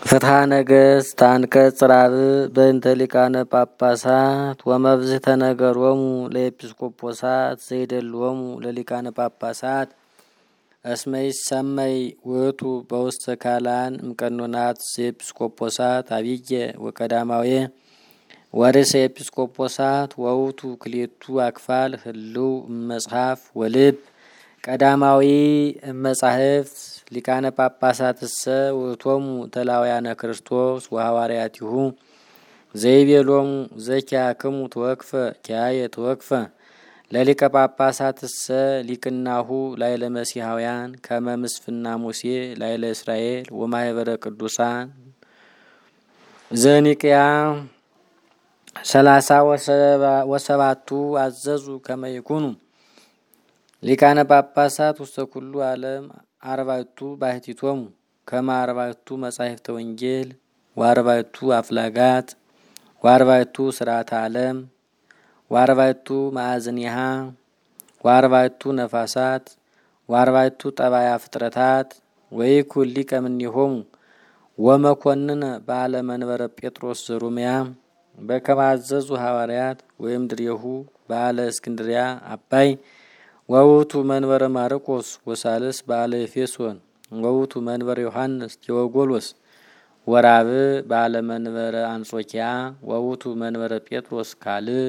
ፍትሐ ነገሥት አንቀጽ ራብዕ በእንተ ሊቃነ ጳጳሳት ወመብዝተ ነገሮሙ ለኤጲስቆጶሳት ዘይደልዎሙ ለሊቃነ ጳጳሳት እስመ ይሰመይ ውእቱ በውስተ ካልአን እምቀኖናት ዘኤጲስቆጶሳት አብየ ወቀዳማዊ ወርእሰ ኤጲስቆጶሳት ወውቱ ክልኤቱ አክፋል ህልው መጽሐፍ ወልብ ቀዳማዊ መጻሕፍት ሊቃነ ጳጳሳትሰ ውእቶሙ ተላውያነ ክርስቶስ ወሐዋርያቲሁ ዘይቤሎሙ ዘኪያክሙ ተወክፈ ኪያየ ተወክፈ ለሊቀ ጳጳሳትሰ ሊቅናሁ ላይለ መሲሐውያን ከመ ምስፍና ሙሴ ላይለ እስራኤል ወማኅበረ ቅዱሳን ዘኒቅያ 37 አዘዙ ከመ ይኩኑ ሊቃነ ጳጳሳት ውስተ ኩሉ ዓለም 40 ባሕቲቶሙ ከመ 40 መጻሕፍተ ወንጌል ወ40 አፍላጋት ወ40 ስርዓተ ዓለም ወ40 ማዕዝኒሃ ወ40 ነፋሳት ወ40 ጠባያ ፍጥረታት ወይኩን ሊቀ እምኔሆሙ ወመኮንነ በዓለ መንበረ ጴጥሮስ ዘሮምያ በከመ አዘዙ ሐዋርያት ወይም ድሬሁ በዓለ እስክንድርያ አባይ ወውቱ መንበረ ማርቆስ ወሳልስ በዓለ ኤፌሶን ወውቱ መንበረ ዮሐንስ ቴዎጎሎስ ወራብዕ በዓለ መንበረ አንጾኪያ ወውቱ መንበረ ጴጥሮስ ካልዕ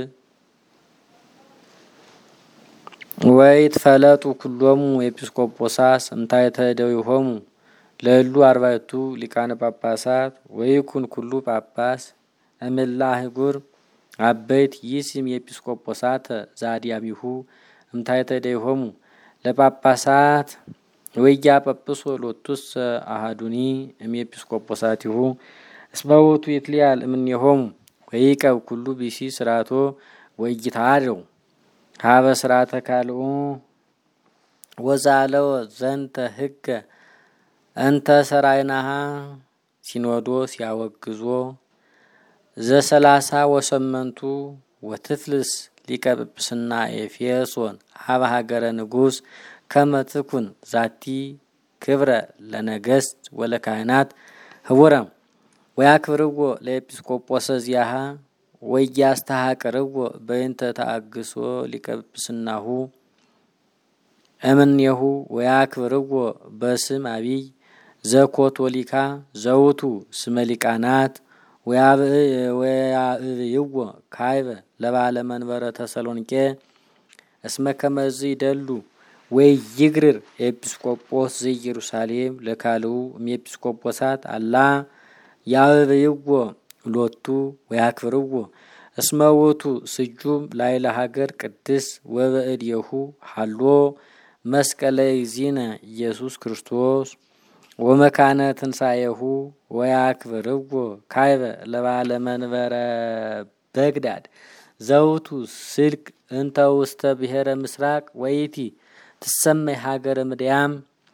ወይትፈለጡ ኩሎሙ ኤጲስቆጶሳት እምታሕተ እደዊሆሙ ለእሉ 40 ሊቃነ ጳጳሳት ወይኩን ኩሉ ጳጳስ እምእለ አህጉር አበይት ይሲም ኤጲስቆጶሳተ ዘአድያሚሁ እምታሕተ እደዊሆሙ ለጳጳሳት ወኢያጳጵሶ ሎቱሰ አሐዱኒ እምኤጲስቆጶሳቲሁ እስመ ውእቱ ይትለያል እምኔሆሙ ወይቀብ ኩሉ ቢሲ ስርዓቶ ወኢይትሃደው ሀበ ስርዓተ ካልኡ ወዛለው ዘንተ ሕገ እንተ ሰራይናሃ ሲኖዶስ ያወግዞ ዘ38 ወትፍልስ ሊቀ ጵጵስና ኤፌሶን ሀበ ሀገረ ንጉሥ ከመ ትኩን ዛቲ ክብረ ለነገሥት ወለካህናት ህቡረ ወያክብርዎ ለኤጲስቆጶሰ ዚአሃ ወያስተሐቅርዎ በእንተ ተአግሶ ሊቀ ጵጵስናሁ እምኔሁ ወያክብርዎ በስም አቢይ ዘኮቶሊካ ዘውቱ ስመ ሊቃናት ወያብይዎ ካይበ ለባለ መንበረ ተሰሎንቄ እስመ ከመዝ ይደሉ ወይግርር ኤጲስቆጶስ ዘኢየሩሳሌም ለካልኡ እምኤጲስቆጶሳት አላ ያብይዎ ሎቱ ወያክብርዎ እስመ ውእቱ ስጁም ላይለ ሀገር ቅድስ ወበእዴሁ ሀሎ መስቀለ እግዚእነ ኢየሱስ ክርስቶስ ወመካነ ትንሣኤሁ ወያክብርዎ ካይበ ለባለ መንበረ በግዳድ ዘውቱ ስልክ እንተ ውስተ ብሔረ ምስራቅ ወይቲ ትሰመይ ሀገረ ምድያም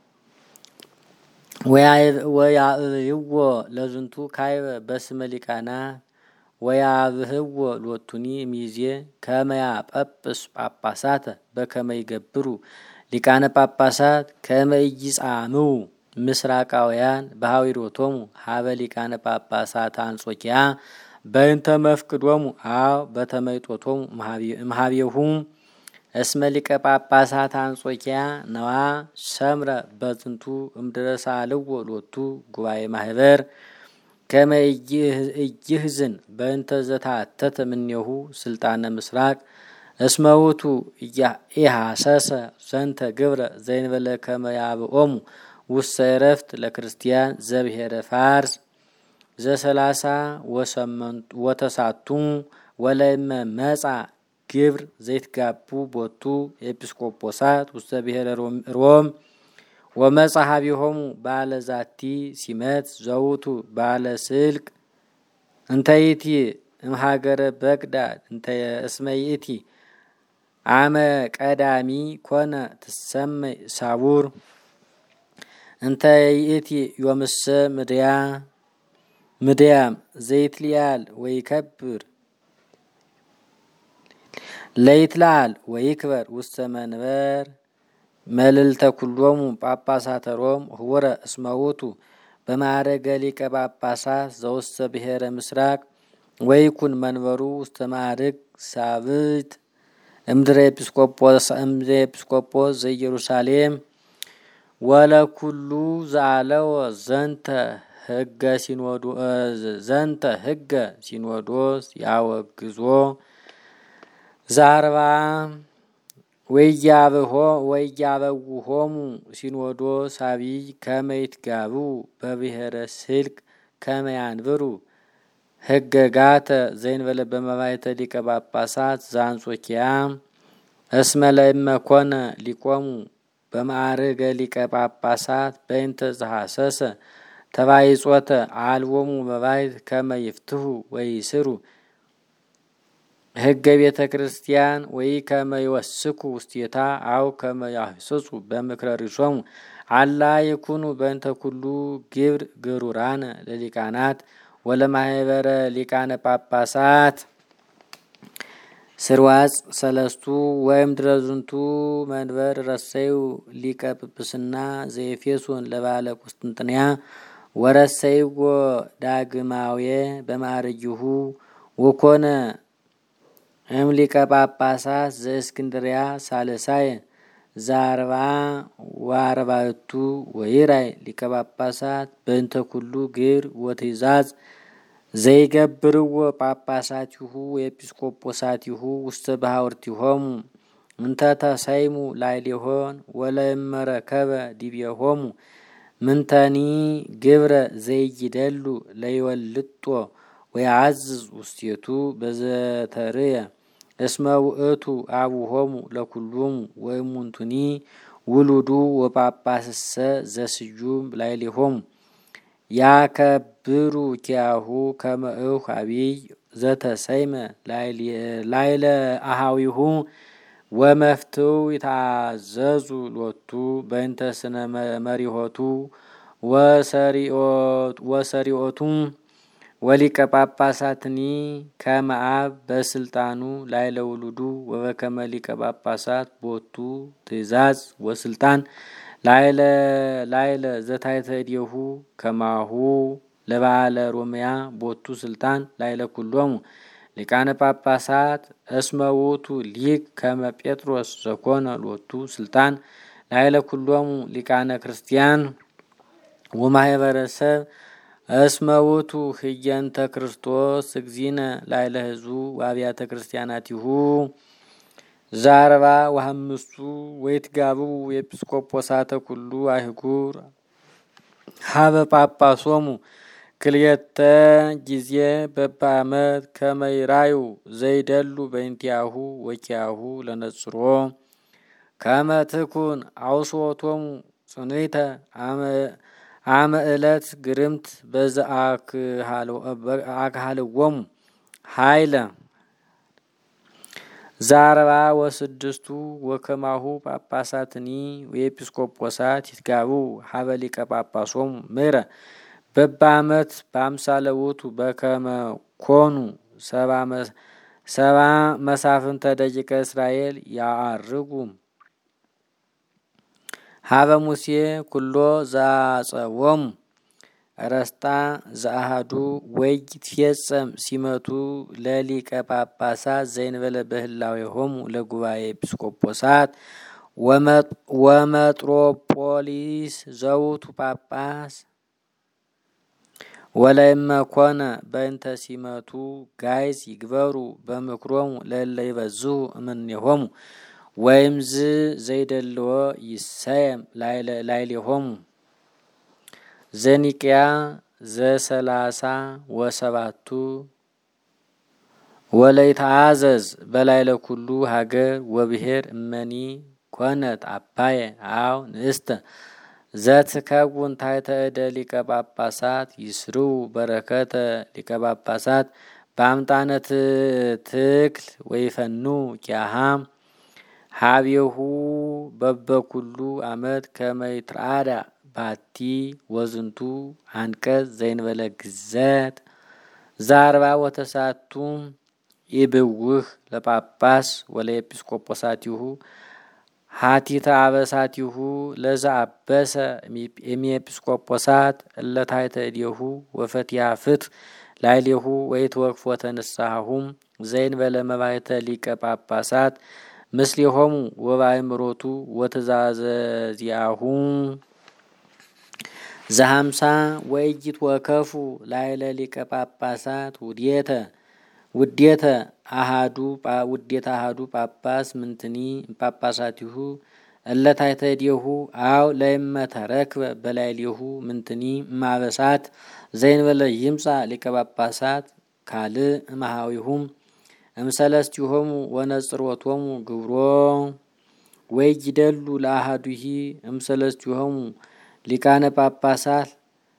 ወያብህዎ ለዝንቱ ካይበ በስመ ሊቃናት ወያብህዎ ሎቱኒ ሚዜ ከመያ ጳጳስ ጳጳሳተ በከመ ይገብሩ ሊቃነ ጳጳሳት ከመ ኢይጻምው ምስራቃውያን በሐዊሮቶሙ ሀበ ሊቃነ ጳጳሳት አንጾኪያ በእንተ መፍቅዶሙ አው በተመይጦቶሙ እምኀቤሁ እስመ ሊቀ ጳጳሳት አንጾኪያ ነዋ ሰምረ በዝንቱ እምድረሳ አልዎ ሎቱ ጉባኤ ማህበር ከመ ኢይሕዝን በእንተ ዘታተተ እምኔሁ ስልጣነ ምስራቅ እስመ ውእቱ ኢሐሰሰ ዘንተ ግብረ ዘእንበለ ከመ ያብኦሙ ውስተ ዕረፍት ለክርስቲያን ዘብሔረ ፋርስ ወተሳቱ ወለእመ መጻ ግብር ዘይትጋቡ ቦቱ ኤጲስቆጶሳት ውስተ ብሔረ ሮም ወመጽሐቢሆሙ ባለ ዛቲ ሲመት ዘውቱ ባለ ስልክ እንተ ይእቲ እምሀገረ በግዳድ እንተ እስመ ይእቲ አመ ቀዳሚ ኮነ ትሰመይ ሳቡር እንተ ይእቲ ዮምሰ ምድያም ዘይትልያል ወይከብር ለይትላል ወይክበር ውስተ መንበር መልዕልተ ኩሎሙ ጳጳሳተ ሮም ህቡረ እስመ ውእቱ በማዕረገ ሊቀ ጳጳሳት ዘውስተ ብሔረ ምስራቅ ወይኩን መንበሩ ውስተ ማዕርግ ሳብዕት እምድረ ኤጲስቆጶስ ዘኢየሩሳሌም ወለኩሉ ዘአለወ ዘንተ ህገ ሲኖዶስ ያወግዞ ዛርባ ወያበውሆሙ ሲኖዶስ አብይ ከመ ይትጋቡ በብሔረ ስልክ ከመ ያንብሩ ህገጋተ ዘእንበለ በመባይተ ሊቀ ጳጳሳት ዘአንጾኪያ እስመ ለእመ ኮነ ሊቆሙ በማዕርገ ሊቀ ጳጳሳት በእንተ ዘሐሰሰ ተባይጾተ አልቦሙ መባይት ከመ ይፍትሁ ወይስሩ ህገ ቤተ ክርስቲያን ወይ ከመ ይወስኩ ውስቴታ አው ከመ ያህስሱ በምክረ ሪሶሙ አላ ይኩኑ በእንተ ኩሉ ግብር ግሩራነ ለሊቃናት ወለማህበረ ሊቃነ ጳጳሳት ስርዋጽ ሰለስቱ ወይም ድረዝንቱ መንበር ረሰዩ ሊቀ ጵጵስና ዘኤፌሶን ለባለ ቁስጥንጥንያ ወረሰይጎ ዳግማውየ በማዕርጊሁ ወኮነ ሊቀ ጳጳሳት ዘእስክንድርያ ሳልሳየ ዛርባ ወአርባዕቱ ወይራይ ሊቀ ጳጳሳት በእንተ ኩሉ ግብር ወትእዛዝ ዘይገብርዎ ጳጳሳቲሁ ኤጲስቆጶሳቲሁ ውስተ ባሕወርቲሆሙ እንተ ተሰይሙ ላዕሌሆን ወለእመረከበ ዲቤሆሙ ምንተኒ ግብረ ዘይደሉ ለይወልጦ ወያዕዝዝ ውስቴቱ በዘተርየ እስመ ውእቱ አቡሆሙ ለኩሎሙ ወእሙንቱኒ ውሉዱ ወጳጳስሰ ዘስዩም ላዕሌሆሙ ያከብሩ ኪያሁ ከመ እሁ አቢይ ዘተሰይመ ላዕለ አሃዊሁ ወመፍትው ይታዘዙ ሎቱ በእንተ ስነ መሪሆቱ ወሰሪኦቱ ወሊቀ ጳጳሳትኒ ከመ አብ በስልጣኑ ላዕለ ውሉዱ ወበከመ ሊቀ ጳጳሳት ቦቱ ትእዛዝ ወስልጣን ላዕለ ዘታሕተ እዴሁ ከማሁ ለባለ ሮምያ ቦቱ ስልጣን ላዕለ ኩሎሙ ሊቃነ ጳጳሳት እስመ ውእቱ ሊቅ ከመ ጴጥሮስ ዘኮነ ሎቱ ስልጣን ላዕለ ኩሎሙ ሊቃነ ክርስቲያን ወማህበረሰብ እስመ ውእቱ ህየንተ ክርስቶስ እግዚእነ ላዕለ ሕዝቡ ወአብያተ ክርስቲያናቲሁ ዛርባ ወሐምስቱ ወይትጋቡ ኤጲስቆጶሳተ ኩሉ አህጉር ሀበ ጳጳሶሙ ክልኤተ ጊዜ በበዓመት ከመ ይራዩ ዘይደሉ በእንቲአሁ ወኪያሁ ለነጽሮ ከመ ትኩን አውስወቶሙ ጽኑዕተ አመ ዕለት ግርምት በዘአክሃልዎሙ ኃይለ ዛርባ ወስድስቱ ወከማሁ ጳጳሳትኒ ወኤጲስቆጶሳት ይትጋቡ ሀበ ሊቀ ጳጳሶሙ ምሕረ በበዓመት በአምሳለ ውእቱ በከመ ኮኑ ሰባ መሳፍንተ ደቂቀ እስራኤል ያዐርጉ ሀበ ሙሴ ኩሎ ዘአጸወሙ ረስጣ ዘአሃዱ ወይትፌጸም ሲመቱ ለሊቀ ጳጳሳት ዘእንበለ በህላዌሆሙ ለጉባኤ ኤጲስቆጶሳት ወመጥሮጶሊስ ዘውቱ ጳጳስ ወለእመ ኮነ በእንተ ሲመቱ ጋይዝ ይግበሩ በምክሮሙ ለእለ ይበዝሑ እምኔሆሙ ወይምዝ ዘይደልዎ ይሰየም ላዕሌሆሙ ዘኒቅያ ዘ30 ወሰባቱ ወለይትአዘዝ በላዕለ ኩሉ ሀገር ወብሔር እመኒ ኮነት አባየ አው ንእስተ ዘትከውን ታሕተ እደ ሊቀ ጳጳሳት ይስርው በረከተ ሊቀ ጳጳሳት በአምጣነ ትክል ወይፈኑ ኪያሃም ሀቤሁ በበኩሉ አመት ከመ ይትርአዳ ባቲ ወዝንቱ አንቀጽ ዘእንበለ ግዘት ዛርባ ወተሳቱ ኢብውህ ለጳጳስ ወለኤጲስቆጶሳቲሁ ሀቲተ አበሳቲሁ ለዛ አበሰ ኤጲስቆጶሳት እለታይተ እዴሁ ወፈቲያ ፍትሕ ላዕሌሁ ወይትወክፎተ ንስሐሁም ዘእንበለ መባሕተ ሊቀ ጳጳሳት ምስሌሆሙ ወበአእምሮቱ ወትእዛዘ ዚአሁ ዘሀምሳ ወኢይትወከፉ ላዕለ ሊቀ ጳጳሳት ውዴተ አሃዱ ጳጳስ ምንትኒ ጳጳሳቲሁ እለታይተ እዴሁ አው ለእመተረክበ በላዕሌሁ ምንትኒ እምአበሳት ዘእንበለ ይምጻእ ሊቀ ጳጳሳት ካልእ እምኀዊሁም እምሰለስቲሆሙ ወነጽሮቶሙ ግብሮ ወይጅደሉ ለአሃዱሂ እምሰለስቲሆሙ ሊቃነ ጳጳሳት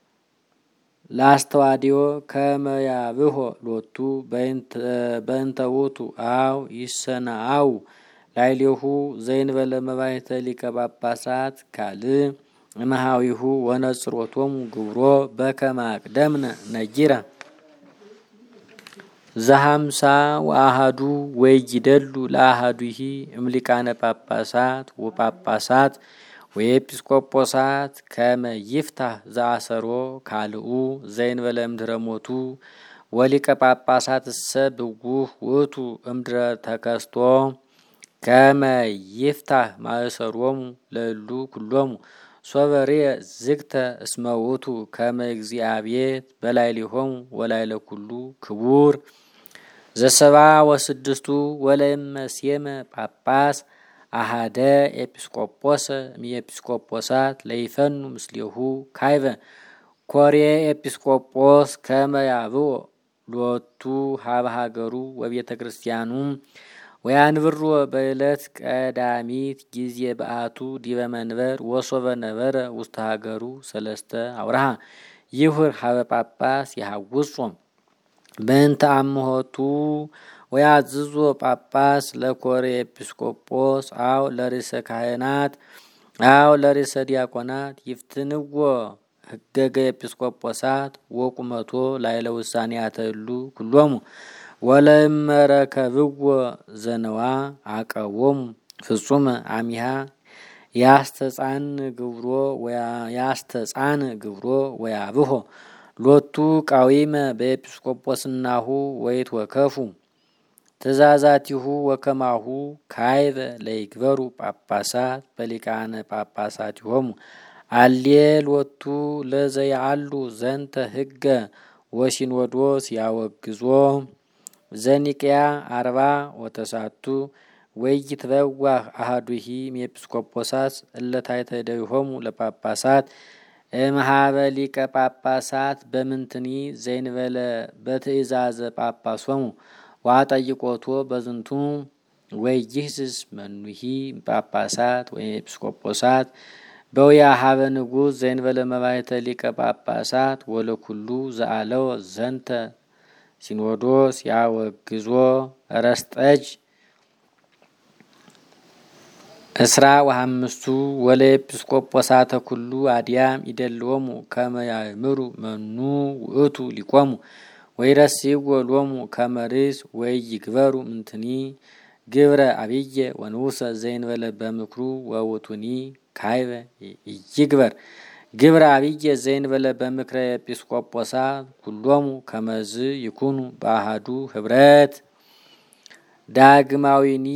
ላስተዋዲዮ ከመ ያብሖ ሎቱ በእንተ ውእቱ አው ይሰናአው ላዕሌሁ ዘእንበለ መባሕተ ሊቀ ጳጳሳት ካልእ እምኀዊሁ ወነጽሮቶሙ ግብሮ በከመ አቅደምነ ነጊረ ዘሀምሳ ወአሐዱ ወይጅደሉ ለአሐዱሂ እምሊቃነ ጳጳሳት ወጳጳሳት ወኤጲስቆጶሳት ከመ ይፍታሕ ዘአሰሮ ካልኡ ዘእንበለ እምድኅረ ሞቱ ወሊቀ ጳጳሳት እሰ ብጉህ ውእቱ እምድኅረ ተከስቶ ከመ ይፍታሕ ማእሰሮሙ ለእሉ ኩሎሙ ሶበ ርየ ዝግተ እስመ ውእቱ ከመ እግዚአብሔር በላዕሌሆሙ ወላዕለ ኩሉ ክቡር ዘሰብአ ወስድስቱ ወለእመሴመ ጳጳስ አሃደ ኤጲስቆጶስ እምኤጲስቆጶሳት ለይፈኑ ምስሌሁ ካይበ ኮሬ ኤጲስቆጶስ ከመ ያብኦ ሎቱ ሀበ ሀገሩ ወቤተ ክርስቲያኑ ወያንብሮ በዕለት ቀዳሚት ጊዜ በአቱ ዲበ መንበር ወሶበ ነበረ ውስተ ሀገሩ ሰለስተ አውርሃ ይሁር ሀበ ጳጳስ የሐውጾም በእንተ አምሖቱ ወያዝዞ ጳጳስ ለኮሬ ኤጲስቆጶስ አው ለርእሰ ካህናት አው ለርእሰ ዲያቆናት ይፍትንዎ ህገገ ኤጲስቆጶሳት ወቁመቶ ላዕለ ውሳኔያተ እሉ ኩሎሙ ወለእመረከብዎ ዘነዋ አቀቦሙ ፍጹመ አሚሃ ያስተጻን ግብሮ ወያብሖ ሎቱ ቃዊመ በኤጲስቆጶስናሁ ወይትወከፉ ትእዛዛቲሁ ወከማሁ ካይበ ለይግበሩ ጳጳሳት በሊቃነ ጳጳሳቲሆሙ አሌ ሎቱ ለዘያአሉ ዘንተ ህገ ወሲኖዶስ ያወግዞ ዘኒቅያ 40 ወተሳቱ ወይትበዋህ አሐዱሂ እምኤጲስቆጶሳት እለታይተ እደዊሆሙ ለጳጳሳት እምኀበ ሊቀ ጳጳሳት በምንትኒ ዘእንበለ በትእዛዘ ጳጳሶሙ ወአጠይቆቶ በዝንቱ ወይይህስስ መኑሂ ጳጳሳት ወኤጲስቆጶሳት በውያ ሀበ ንጉሥ ዘእንበለ መባሕተ ሊቀ ጳጳሳት ወለኩሉ ዘአለው ዘንተ ሲኖዶስ ያወግዞ ረስጠጅ እስራ ወሐምስቱ ወለኤጲስቆጶሳተ ኩሉ አድያም ይደልዎሙ ከመ ያእምሩ መኑ ውእቱ ሊቆሙ ወይረስይዎ ሎሙ ከመ ርእስ ወይግበሩ ምንትኒ ግብረ አብየ ወንዑሰ ዘእንበለ በምክሩ ወውእቱኒ ካይበ ይግበር ግብረ አብየ ዘእንበለ በምክረ ኤጲስቆጶሳት ኩሎሙ ከመዝ ይኩኑ በአሐዱ ኅብረት ዳግማዊኒ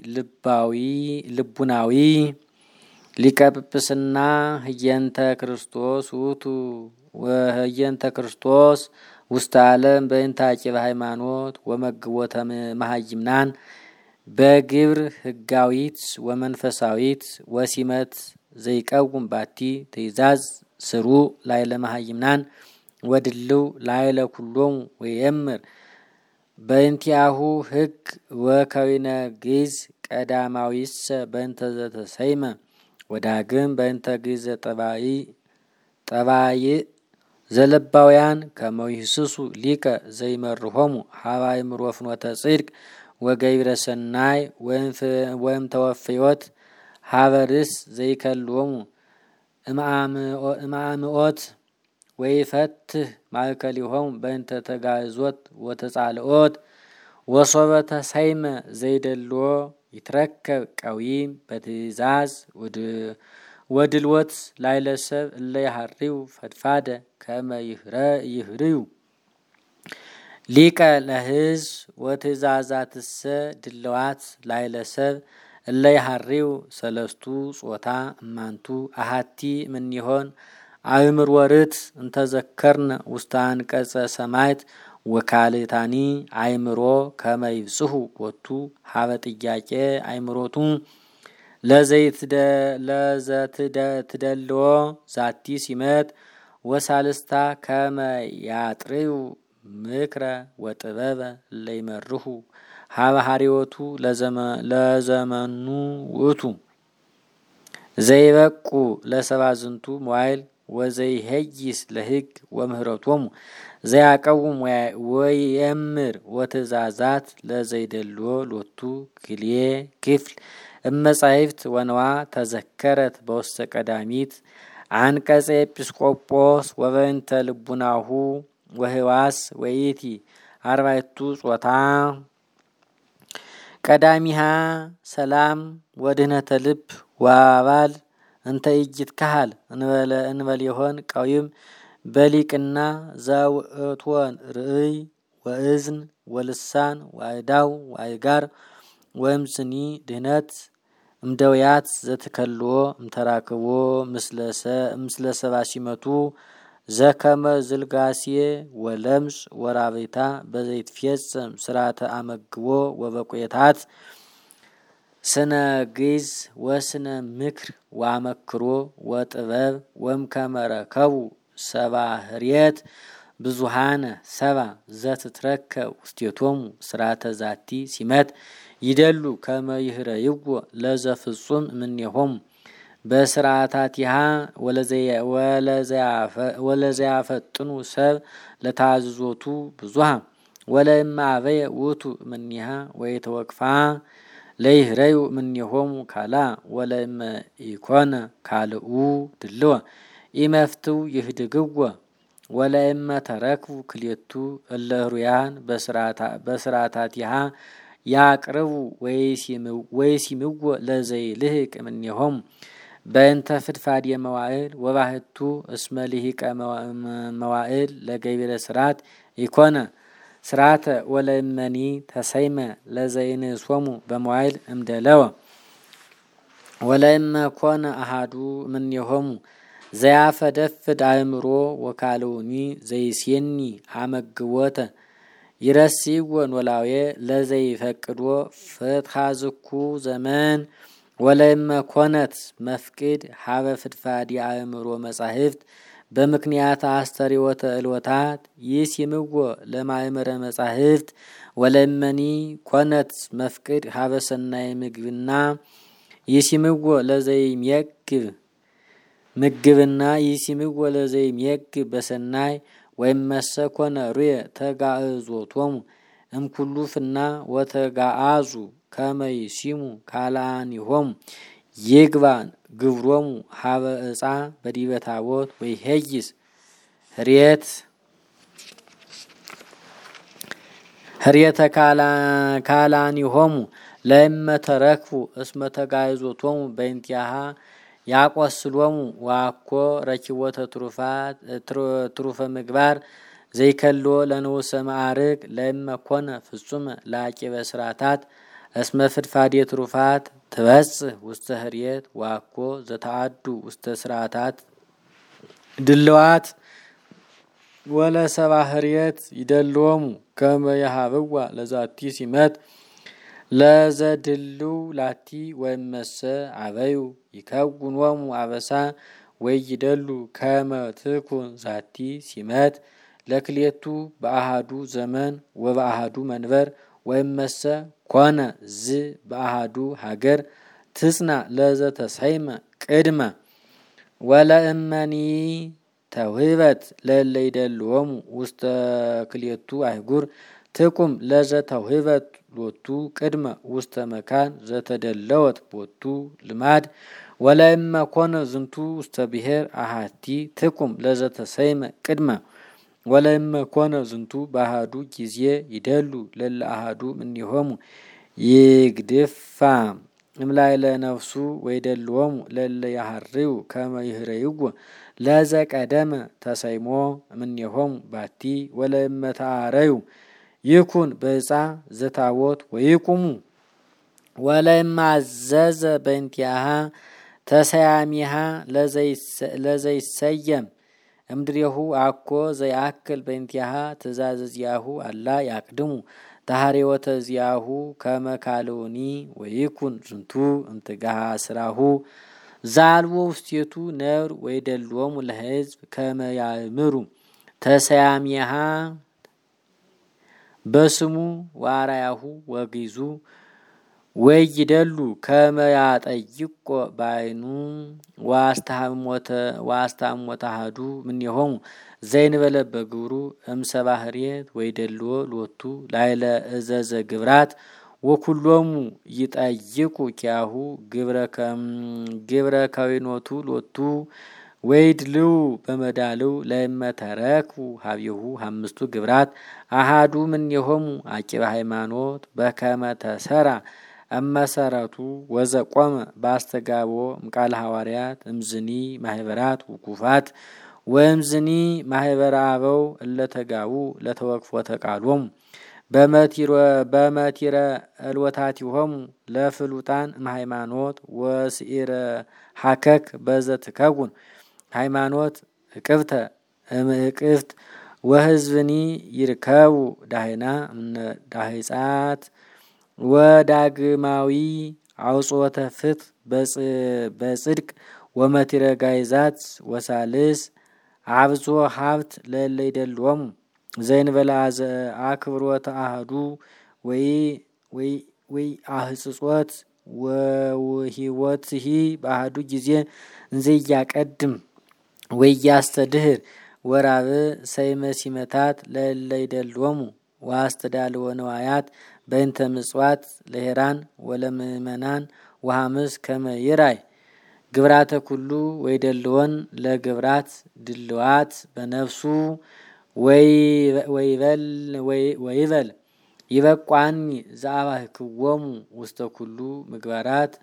ልቡናዊ ሊቀ ጵጵስና ህየንተ ክርስቶስ ውእቱ ወህየንተ ክርስቶስ ውስተ ዓለም በእንተ አቂበ ሃይማኖት ወመግቦተ መሃይምናን በግብር ህጋዊት ወመንፈሳዊት ወሲመት ዘይቀውም ባቲ ትእዛዝ ስሩ ላዕለ መሃይምናን ወድልው ላዕለ ኩሎሙ ወየምር በእንቲአሁ ህግ ወከዊነ ግዕዝ ቀዳማዊሰ በእንተ ዘተሰይመ ወዳግም በእንተ ግዕዘ ጠባይ ዘለባውያን ከመ ይህስሱ ሊቀ ዘይመርሆሙ ሀበ አእምሮ ፍኖተ ጽድቅ ወገቢረ ሰናይ ወይም ተወፍዮት ሀበ ርእስ ዘይከልዎሙ እምአምኦት ወይፈትህ ማእከሊሆሙ በእንተ ተጋይዞት ወተጻልኦት ወሶበ ተሰይመ ዘይደልዎ ይትረከብ ቀዊም በትእዛዝ ወድልወት ላይለሰብ እለ ያሐሪው ፈድፋደ ከመ ይህርዩ ሊቀ ለሕዝብ ወትእዛዛትሰ ድለዋት ላይለሰብ እለ ያሐሪው ሰለስቱ ጾታ እማንቱ አሃቲ እምኔሆን አእምር ወርት እንተዘከርነ ውስተ አንቀጸ ሰማዕት ወካልእታኒ አእምሮ ከመ ይብጽሑ ቦቱ ሀበ ጥያቄ አእምሮቱ ለዘትደልዎ ዛቲ ሲመት ወሳልስታ ከመ ያጥርዩ ምክረ ወጥበበ ለይመርሁ ሀበ ሀሪወቱ ለዘመኑ ውእቱ ዘይበቁ ለሰባዝንቱ መዋይል ወዘይሄይስ ለሕግ ወምህረቶሙ ዘያቀውም ወየምር ወትእዛዛት ለዘይደልዎ ሎቱ ክልኤ ክፍል እመጻሕፍት ወንዋ ተዘከረት በውስተ ቀዳሚት አንቀጸ ኤጲስቆጶስ ወበእንተ ልቡናሁ ወህዋስ ወይእቲ አርባዕቱ ጾታ ቀዳሚሃ ሰላም ወድህነተ ልብ ወአባል እንተ ኢይትከሃል እንበል ይሆን ቀዊም በሊቅና ዘውእቶን ርእይ ወእዝን ወልሳን ወአእዳው ወአእጋር ወእምስኒ ድህነት እምደውያት ዘትከልዎ እምተራክቦ ምስለ ሰባ ሲመቱ ዘከመ ዝልጋሴ ወለምጽ ወራቤታ በዘይትፌጸም ስርዓተ አመግቦ ወበቁየታት ስነ ግዕዝ ወስነ ምክር ወአመክሮ ወጥበብ ወእምከመ ረከቡ ሰባ ህርየት ብዙሃነ ሰባ ዘትትረከብ ውስቴቶሙ ስርዓተ ዛቲ ሲመት ይደሉ ከመ ይህረይዎ ለዘፍጹም እምኔሆሙ በስርዓታቲሃ ወለዘያፈጥኑ ሰብ ለታዝዞቱ ብዙሃ ወለእመ አበየ ውእቱ እምኔሃ ወይተወክፋ ለይህረዩ እምኔሆሙ ካላ ወለእመ ኢኮነ ካልኡ ድልወ ኢመፍትው ይህድግዎ ወለእመ ተረክቡ ክልኤቱ እለ ህሩያን በስርዓታቲሃ ያቅርቡ ወይሲምዎ ለዘይልህቅ እምኔሆሙ በእንተ ፍድፋድ የመዋዕል ወባህቱ እስመ ልሂቀ መዋዕል ለገቢረ ስርዓት ኢኮነ ስርዓተ ወለእመኒ ተሰይመ ለዘይንሶሙ በመዋዕል እምደለወ ወለእመ ኮነ አሃዱ እምኔሆሙ ዘያፈደፍድ አእምሮ ወካልኡኒ ዘይሴኒ አመግቦተ ይረሲዎ ኖላዌ ለዘይፈቅድዎ ፍትሐ ዝኩ ዘመን ወለእመ ኮነት መፍቅድ ሀበ ፍድፋድ የአእምሮ መጻሕፍት በምክንያት አስተሪወተ እልወታት ይሲምዎ ለማእምረ መጻሕፍት ወለእመኒ ኮነት መፍቅድ ሀበ ሰናይ ምግብና ይሲምዎ ለዘይሜግብ ምግብና ይሲምዎ ለዘይሜግብ በሰናይ ወይመሰ ኮነ ሩየ ተጋእዞቶሙ እምኩሉፍና ወተጋአዙ ከመ ይሲሙ ካልአኒሆሙ ይግባን ግብሮሙ ሀበ ዕፃ በዲበ ታቦት ወይሄይስ ህርየተ ካልአኒሆሙ ለእመ ተረክቡ እስመ ተጋእዞቶሙ በእንቲአሃ ያቆስሎሙ ዋኮ ረኪቦተ ትሩፈ ምግባር ዘይከልዎ ለንዑሰ ማዕርግ ለእመ ኮነ ፍጹመ ለአቂበ ስርዓታት እስመ ፍድፋድ ትሩፋት ትበጽሕ ውስተ ህርየት ዋኮ ዘተአዱ ውስተ ስርዓታት ድልዋት ወለሰባ ህርየት ይደልዎሙ ከመ የሃብዋ ለዛቲ ሲመት ለዘድልው ላቲ ወይመሰ አበዩ ይከውንዎሙ አበሳ ወይደሉ ከመ ትኩን ዛቲ ሲመት ለክልኤቱ በአሃዱ ዘመን ወበአሃዱ መንበር ወይመሰ ኮነ ዝ በአሃዱ ሀገር ትጽና ለዘተሰይመ ቅድመ ወለእመኒ ተውህበት ለእለ ይደልዎሙ ውስተ ክልኤቱ አህጉር ትቁም ለዘተውህበት ሎቱ ቅድመ ውስተ መካን ዘተደለወት ቦቱ ልማድ ወለእመ ኮነ ዝንቱ ውስተ ብሔር አሃቲ ትቁም ለዘተሰይመ ቅድመ ወለእመ ኮነ ዝንቱ በአሃዱ ጊዜ ይደሉ ለለ አሃዱ እምኔሆሙ ይግድፋ እምላይለ ነፍሱ ወይደልዎሙ ለለ ያሃርዩ ከመ ይህረይዎ ለዘ ቀደመ ተሰይሞ እምኔሆሙ ባቲ ወለእመተአረዩ ይኩን በዕፃ ዘታቦት ወይቁሙ ወለእማዘዘ በእንቲአሃ ተሰያሚሃ ለዘይሰየም እምድሬሁ አኮ ዘይአክል በእንቲአሃ ትእዛዘ ዚአሁ አላ ያቅድሙ ታሃሬወተ ዚአሁ ከመ ካልኡኒ ወይኩን ዝንቱ እምትጋሃ ስራሁ ዛልዎ ውስቴቱ ነብር ወይደልዎሙ ለሕዝብ ከመ ያእምሩ ተሰያሚሃ በስሙ ወአርአያሁ ወግይዙ ወይደሉ ከመ ያጠይቆ ባይኑ ዋስተሃሞተ አሐዱ እምኔሆሙ ዘይንበለ በግብሩ እምሰብአ ህርየት ወይደልዎ ሎቱ ላይለ እዘዘ ግብራት ወኩሎሙ ይጠይቁ ኪያሁ ግብረ ከዊኖቱ ሎቱ ወይድልው በመዳልው ለእመተረክቡ ሀቢሁ አምስቱ ግብራት አሐዱ እምኔሆሙ አቂበ ሃይማኖት በከመ ተሰራ እመሰረቱ ወዘቆመ ባስተጋቦ እምቃለ ሐዋርያት እምዝኒ ማህበራት ውኩፋት ወእምዝኒ ማህበረ አበው እለተጋቡ ለተወክፎተ ቃሎሙ በመቲረ እልወታቲሆሙ ለፍሉጣን እምሃይማኖት ወስኢረ ሀከክ በዘትከውን ሃይማኖት እቅብተ እምእቅብት ወህዝብኒ ይርከቡ ዳህና ዳህጻት ወዳግማዊ አውጾተ ፍትሕ በጽድቅ ወመቲረ ጋይዛት ወሳልስ አብዞ ሀብት ለለ ይደልዎሙ ዘይንበለ አክብሮተ አሐዱ ወይ አህጽጾት ወሂወትሂ በአሐዱ ጊዜ እንዘያቀድም ወያስተድህር ወራብ ሰይመ ሲመታት ለለ ይደልዎሙ ዋስተዳልወ ነዋያት በእንተ ምጽዋት ለሄራን ወለምእመናን ወሐምስ ከመ ይራይ ግብራተ ኩሉ ወይደልወን ለግብራት ድልዋት በነፍሱ ወይበል ይበቋኒ ዘአባህክዎሙ ውስተ ኩሉ ምግባራት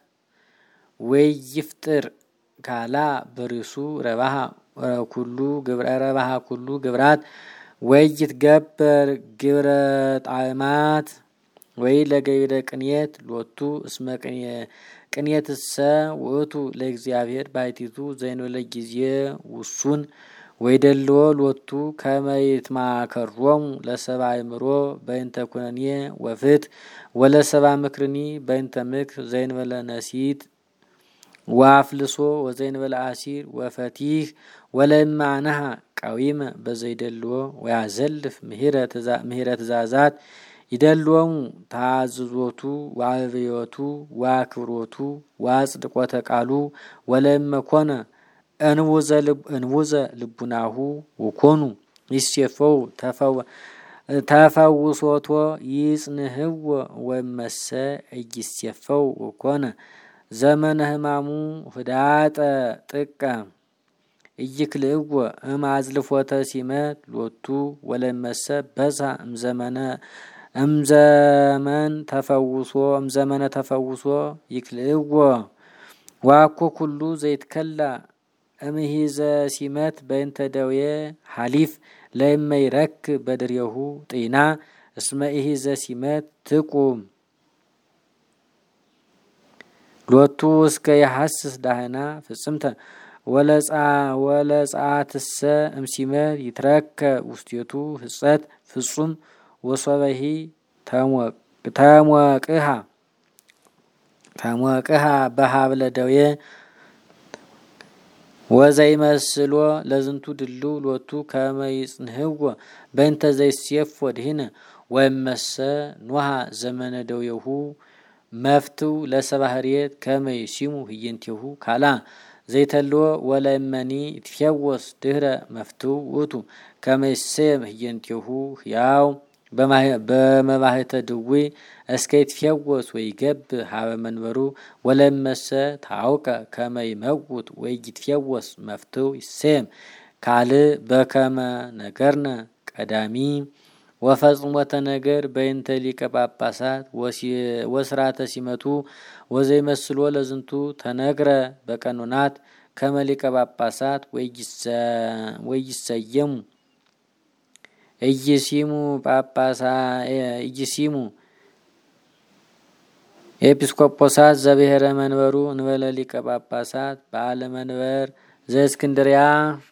ወይፍጥር ካላ በሪሱ ረባሃ ኩሉ ግብራት ወይትገበር ግብረ ጣዕማት ወይ ለገቢረ ቅንየት ሎቱ እስመ ቅንየትሰ ውእቱ ለእግዚአብሔር ባሕቲቱ ዘይንበለ ጊዜ ውሱን ወይደልዎ ሎቱ ከመ ይትማከሮሙ ለሰብአ አእምሮ በእንተ ኩነኔ ወፍትሕ ወለሰብአ ምክርኒ በእንተ ምክር ዘይንበለ ነሲት ወአፍልሶ ወዘይንበለ አሲር ወፈቲህ ወለእማንሃ ቃዊመ በዘይደልዎ ወያዘልፍ ምሕረ ትእዛዛት ይደልዎሙ ታዝዞቱ ወአብዮቱ ወአክብሮቱ ወአጽድቆተ ቃሉ ወለእመኮነ እንውዘ ልቡናሁ ወኮኑ ይሴፈው ተፈውሶቶ ይጽንህዎ ወመሰ እይሴፈው ወኮነ ዘመነ ሕማሙ ህዳጠ ጥቀ እይክልእዎ እምአዝልፎተ ሲመት ሎቱ ወለመሰ በዛ እምዘመነ ተፈውሶ ይክልእዎ ዋኮ ኩሉ ዘይትከላ እምሂዘ ሲመት በእንተ ደዌ ሐሊፍ ለእመይረክብ በድሬሁ ጤና እስመ ኢሂዘ ሲመት ትቁም ሎቱ እስከ የሐስስ ዳህና ፍጽምተ ወለጻትሰ እምሲመት ይትረከ ውስቴቱ ህጸት ፍጹም ወሶበሂ ተሞቅሃ በሀብለ ደዌ ወዘይመስሎ ለዝንቱ ድልው ሎቱ ከመ ይጽንህዎ በእንተ ዘይሴፎ ድህነ ወመሰ ኖሃ ዘመነ ደዌሁ መፍትው ለሰብአ ህርየት ከመ ይሲሙ ህየንቴሁ ካላ ዘይተልዎ ወለእመኒ ይትፈወስ ድህረ መፍትው ውእቱ ከመ ይሰየም ህየንቴሁ ሕያው በመባህተ ድዌ እስከ ይትፈወስ ወይገብእ ሀበ መንበሩ ወለመሰ ታውቀ ከመ ይመውት ወይትፈወስ መፍትው ይሰየም ካልእ በከመ ነገርነ ቀዳሚ ወፈጽሞተ ነገር በእንተ ሊቀ ጳጳሳት ወስራተ ሲመቱ ወዘይመስሎ ለዝንቱ ተነግረ በቀኖናት ከመ ሊቀ ጳጳሳት ወይሰየሙ ኢይሲሙ ኤጲስቆጶሳት ዘብሔረ መንበሩ እንበለ ሊቀ ጳጳሳት በዓለ መንበር ዘእስክንድርያ